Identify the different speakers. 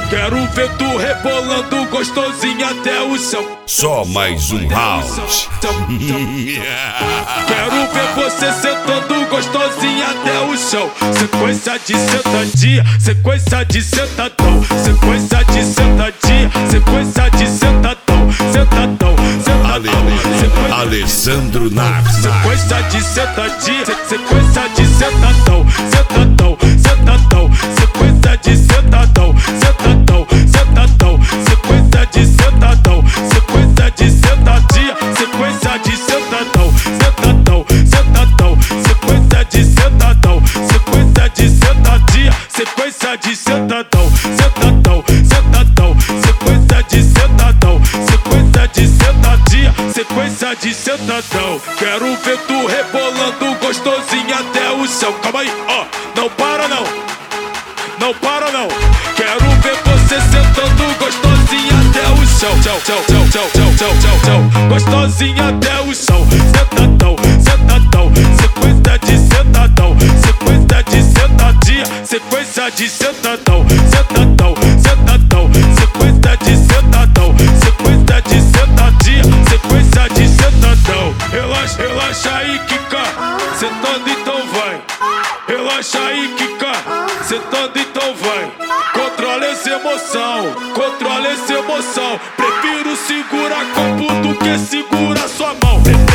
Speaker 1: Quero ver tu rebolando gostosinho até o céu.
Speaker 2: Só mais um round.
Speaker 1: Quero ver você sentando gostosinho até o chão. Sequência de sentadinha, sequência de sentadão, sequência de sentadinha, sequência de sentadão, sentadão, sentadão.
Speaker 2: Alessandro Naves.
Speaker 1: Sequência de sentadinha, sequência de sentadão, sentadão, sentadão, sequência de sentadão, sentadão, sentadão, sequência de sentadão, sequência de sentadinha, sequência de sentadão, sentadão, sentadão, sequência de sentadão, sequência de sentadinha, sequência de sentadão, sentadão, sentadão, sequência de sentadão, sequência de sentadinha, sequência de sentadão. Quero ver tu rebolando gostosinho até o céu. Calma aí, ó, não para não, não para não. Quero ver você sentando gostosinho até o chão. Tchau, tchau, tchau, tchau, tchau, tchau, tchau, tchau. Gostosinho até o chão. Sentadão, sentadão, sequência de sentadão, sequência de sentadinha, sequência de sentadão, sentadão, sentadão, sequência de sentadão, sequência de sentadinha, sequência de sentadão. Relaxa, relaxa aí, quica, sentando então vai. Relaxa aí, quica, sentando então vai. Controla essa emoção, controla essa emoção. Prefiro segurar copo do que segurar sua mão.